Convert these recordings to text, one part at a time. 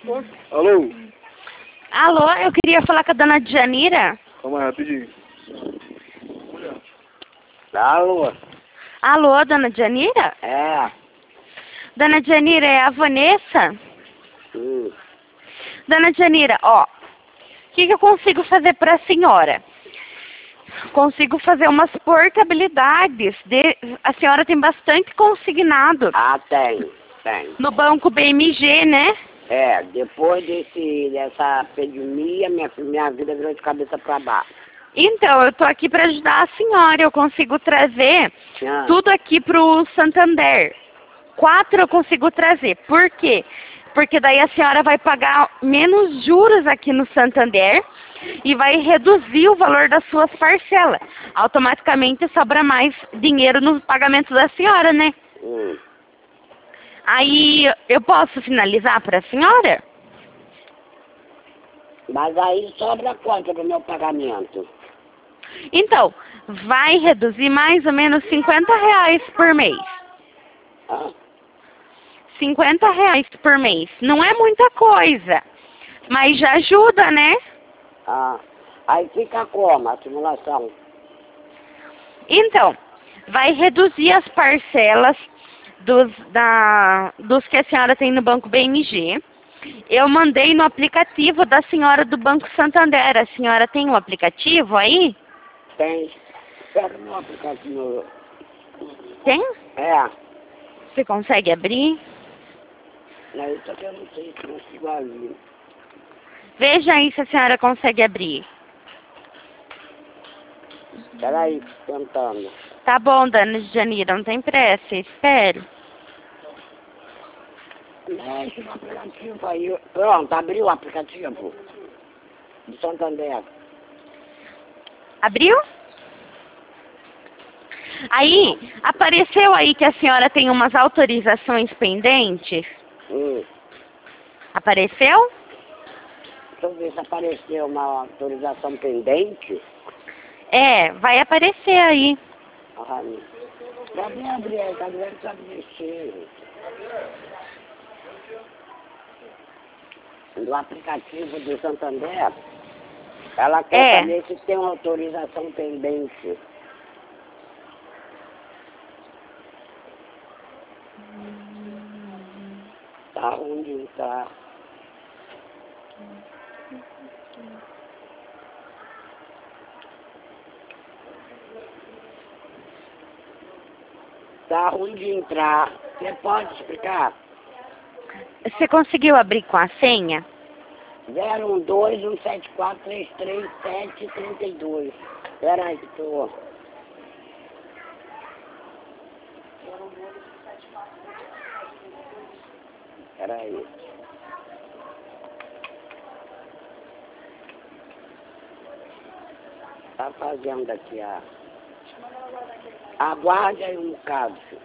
Alô? Alô, eu queria falar com a dona Djanira. Calma aí, rapidinho. Alô? Alô, dona Djanira? É. Dona Djanira, é a Vanessa? Dona Djanira, ó, o que eu consigo fazer para a senhora? Consigo fazer umas portabilidades. A senhora tem bastante consignado. Ah, tem. No banco BMG, né? É, depois dessa pandemia, minha vida virou de cabeça para baixo. Então, eu tô aqui para ajudar a senhora. Eu consigo trazer tudo aqui pro Santander. 4 eu consigo trazer. Por quê? Porque daí a senhora vai pagar menos juros aqui no Santander e vai reduzir o valor das suas parcelas. Automaticamente sobra mais dinheiro no pagamento da senhora, né? Aí, eu posso finalizar para a senhora? Mas aí sobra quanto do meu pagamento? Então, vai reduzir mais ou menos R$50 por mês. Ah, R$50 por mês. Não é muita coisa, mas já ajuda, né? aí fica como a simulação? Então, vai reduzir as parcelas dos que a senhora tem no Banco BMG. Eu mandei no aplicativo da senhora do Banco Santander. A senhora tem um aplicativo aí? Tem. Pega no aplicativo. Tem? É. Você consegue abrir? Não, isso aqui eu não sei se não consigo abrir. Veja aí se a senhora consegue abrir. Peraí, tentando. Tá bom, dona Janira, não tem pressa, espero. Mexe no aplicativo aí. Pronto, abriu o aplicativo do Santander. Abriu? Aí, apareceu aí que a senhora tem umas autorizações pendentes? Apareceu? Deixa eu ver se apareceu uma autorização pendente. É, vai aparecer aí. Cadê abrir aí? Cadê ele sabe mexer? Do aplicativo do Santander, ela quer saber se tem uma autorização pendente. Tá ruim de entrar. Tá ruim de entrar. Você pode explicar? Você conseguiu abrir com a senha? 012-174-337-32. Espera aí que tô... Espera aí. Tá fazendo aqui a... Aguarde aí um bocado, filho.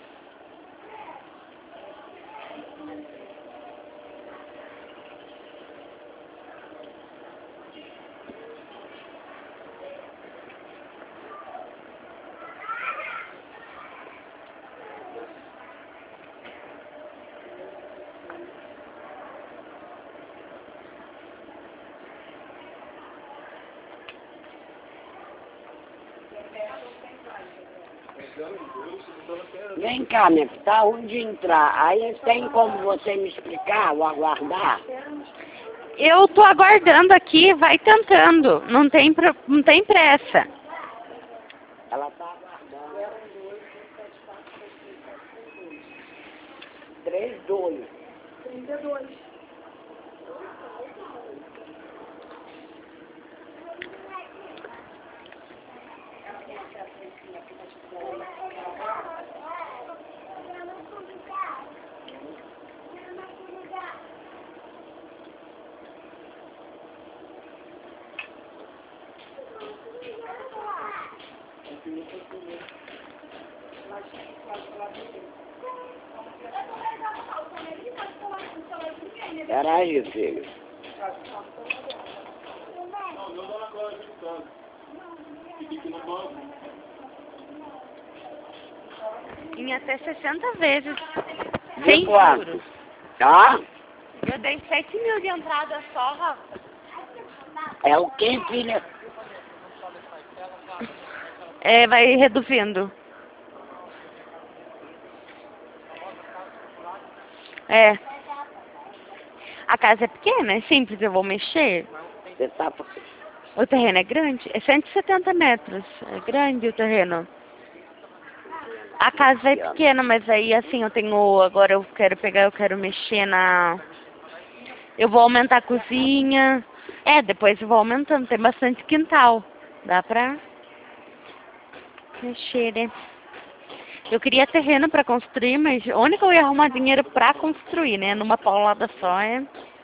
Vem cá, minha filha, tá onde entrar. Aí tem como você me explicar ou aguardar? Eu tô aguardando aqui, vai tentando. Não tem pressa. Ela tá aguardando. 32. 32. Peraí, filho. Em até 60 vezes. De Sem quanto? juros. Tá? Eu dei 7 mil de entrada só, Rafa. É o quê, filha? É, vai reduzindo. É. A casa é pequena, é simples, eu vou mexer. Você tá... O terreno é grande, é 170 metros. É grande o terreno. A casa é pequena, mas aí assim, agora eu quero mexer na... Eu vou aumentar a cozinha. É, depois eu vou aumentando, tem bastante quintal. Dá pra mexer, né? Eu queria terreno pra construir, mas onde que eu ia arrumar dinheiro pra construir, né? Numa paulada só, é...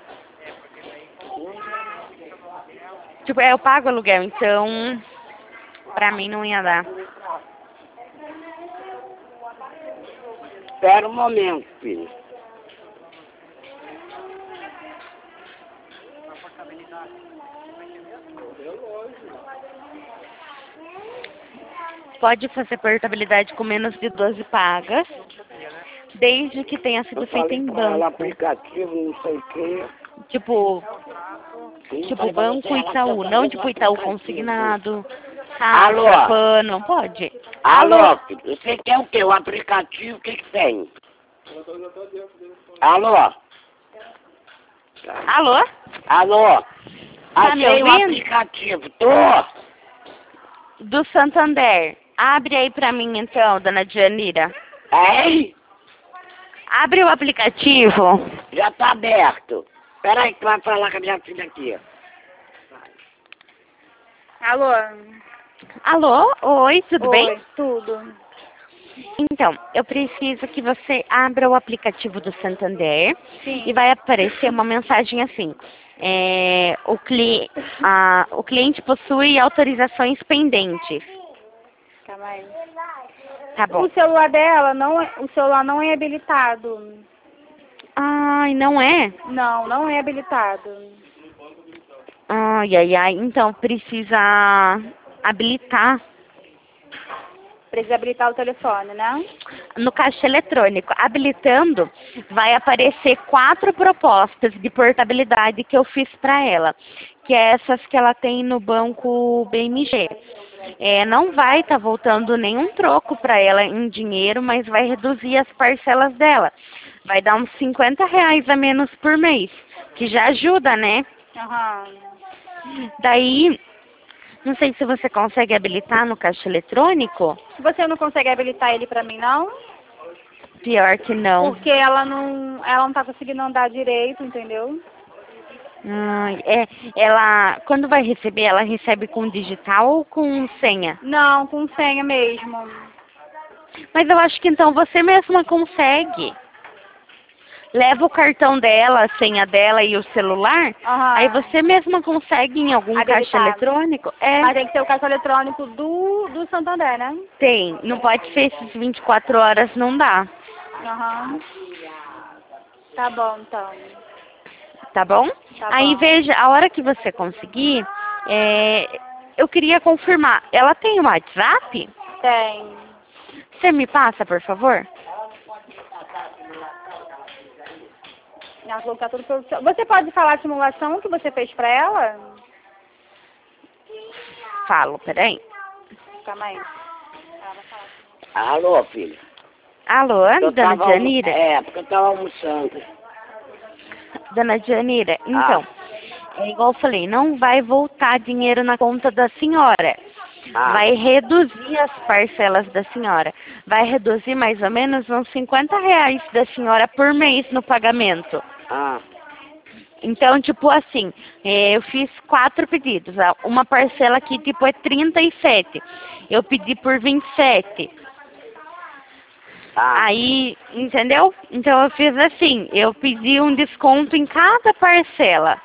Tipo, eu pago aluguel, então pra mim não ia dar. Espera um momento, filho. Pode fazer portabilidade com menos de 12 pagas, desde que tenha sido feita em banco. Aplicativo, não sei o quê. Tipo Banco Itaú, não tipo Itaú consignado, Alô? Pan, não pode. Alô, filho, você quer o quê? O aplicativo, o que que tem? Alô? Alô? Alô? Tá me Achei o ouvindo? aplicativo, tô. Do Santander. Abre aí pra mim então, dona Janira. Ei, Abre o aplicativo. já tá aberto. Espera aí que tu vai falar com a minha filha aqui. Alô? Alô? Oi, tudo Oi, bem? tudo. Então, eu preciso que você abra o aplicativo do Santander Sim. e vai aparecer uma mensagem assim. O cliente possui autorizações pendentes. Calma aí. Tá bom. O celular dela o celular não é habilitado. Ai, não é? Não, não é habilitado. Ai, ai, ai. Então, precisa habilitar Precisa habilitar o telefone, né? no caixa eletrônico. Habilitando, vai aparecer 4 propostas de portabilidade que eu fiz para ela, que é essas que ela tem no banco BMG. Não vai estar voltando nenhum troco para ela em dinheiro, mas vai reduzir as parcelas dela. Vai dar uns R$ 50 a menos por mês, que já ajuda, né? Aham. Daí, não sei se você consegue habilitar no caixa eletrônico. Você não consegue habilitar ele pra mim, não? Pior que não. Porque ela não tá conseguindo andar direito, entendeu? Ela, quando vai receber, ela recebe com digital ou com senha? Não, com senha mesmo. Mas eu acho que então você mesma consegue. Leva o cartão dela, a senha dela e o celular, Aham. aí você mesma consegue em algum Habilitar. caixa eletrônico? Mas tem que ser o caixa eletrônico do Santander, né? Tem. Não pode ser esses 24 horas, não dá. Aham. Tá bom, então. Tá bom? Tá Aí bom. veja, a hora que você conseguir, eu queria confirmar. Ela tem um WhatsApp? Tem. Você me passa, por favor? Ela falou que tá tudo pelo... Você pode falar a simulação que você fez pra ela? Falo, peraí. Calma aí. Alô, filho. Alô, Eu dona tava Janira? porque eu tava almoçando. Dona Janira, então, é igual eu falei, não vai voltar dinheiro na conta da senhora. Vai reduzir as parcelas da senhora. Vai reduzir mais ou menos uns R$ 50 da senhora por mês no pagamento. Então, tipo assim, eu fiz 4 pedidos. Uma parcela aqui, tipo, é 37. Eu pedi por 27. Aí, entendeu? Então eu fiz assim, eu pedi um desconto em cada parcela.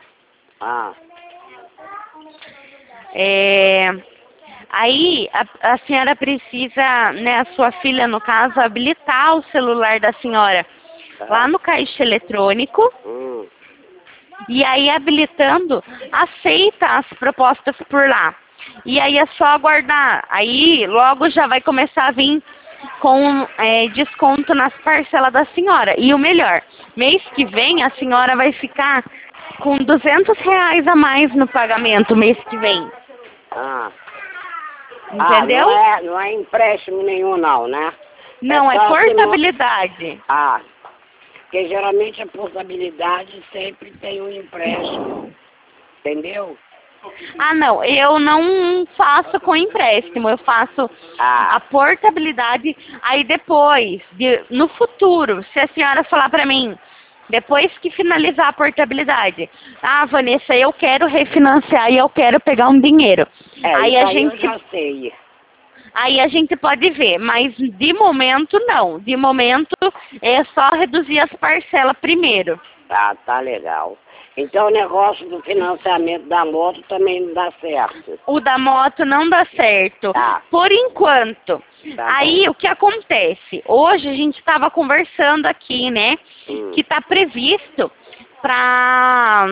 Aí a senhora precisa, né, a sua filha no caso, habilitar o celular da senhora lá no caixa eletrônico. E aí habilitando, aceita as propostas por lá. E aí é só aguardar. Aí logo já vai começar a vir com desconto nas parcelas da senhora. E o melhor, mês que vem a senhora vai ficar com R$ 200 a mais no pagamento mês que vem. Ah. Entendeu? Não é empréstimo nenhum não, né? Não, é só portabilidade. Porque geralmente a portabilidade sempre tem um empréstimo. Entendeu? Não, eu não faço com empréstimo, eu faço a portabilidade. Aí depois, no futuro, se a senhora falar pra mim, depois que finalizar a portabilidade, Vanessa, eu quero refinanciar e eu quero pegar um dinheiro. Aí a gente... eu já sei. Aí a gente pode ver, mas de momento não. De momento é só reduzir as parcelas primeiro. Tá legal. Então o negócio do financiamento da moto também não dá certo. O da moto não dá certo. Por enquanto. Aí o que acontece? Hoje a gente estava conversando aqui, né? Que está previsto para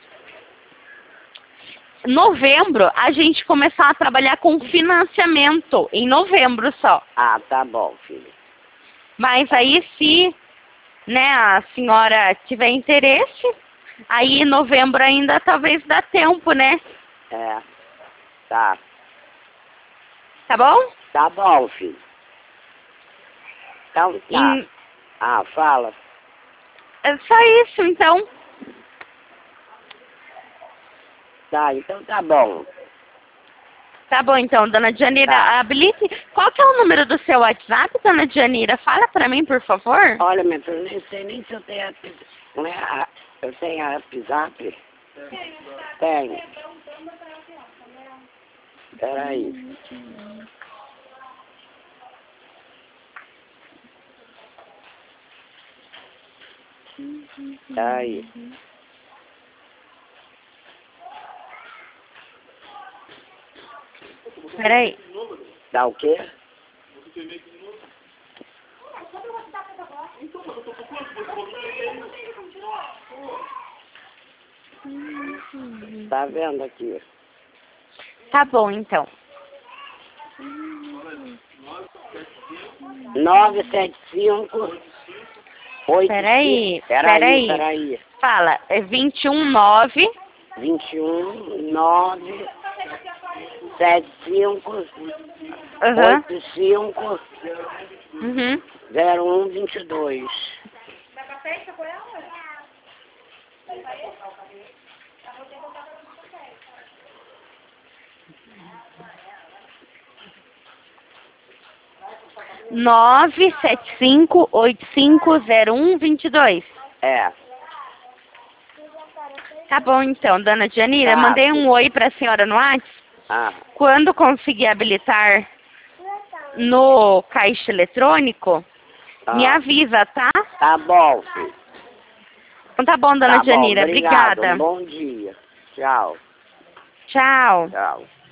novembro a gente começar a trabalhar com financiamento. Em novembro só. Tá bom, filho. Mas aí se, né, a senhora tiver interesse, aí em novembro ainda talvez dá tempo, né? Tá. Tá bom? Tá bom, filho. Então tá. Fala. É só isso, então. Tá, então tá bom. Tá bom, então, dona Janira, habilite... Qual que é o número do seu WhatsApp, dona Janira? Fala pra mim, por favor. Olha, minha filha, eu nem sei nem se eu tenho eu tenho a WhatsApp. Tenho. Peraí. Aí. Peraí. Dá o quê? Tá vendo aqui? Tá bom, então. 975 8. Peraí. Fala, é 219 9 75 85 0122. Dá café com ela? 975850122. Tá bom, então, dona Janira. Mandei um oi pra senhora no WhatsApp. Quando conseguir habilitar no caixa eletrônico, me avisa, tá? Tá bom, filho. Então tá bom, dona Janira. Obrigado. Obrigada. Bom dia. Tchau. Tchau. Tchau.